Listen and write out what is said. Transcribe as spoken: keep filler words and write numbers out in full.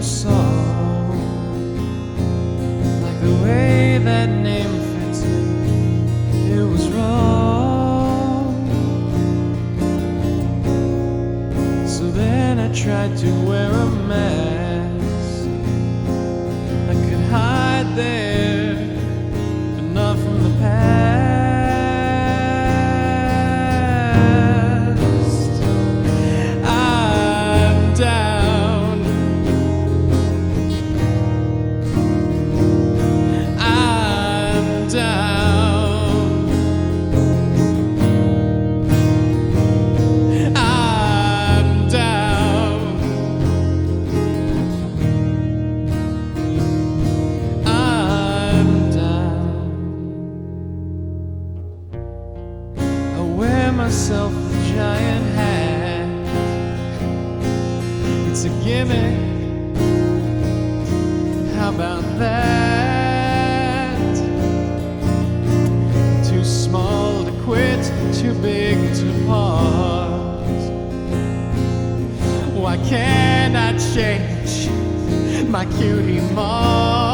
song, like the way that name fits me, it was wrong. So then I tried to wear a mask. I could hide there, but not from the past. I'm down. I'm down. I'm down. I'm down. I wear myself a giant hat. It's a gimmick. How about that? Too small to quit, too big to part. Why can't I change my cutie mark?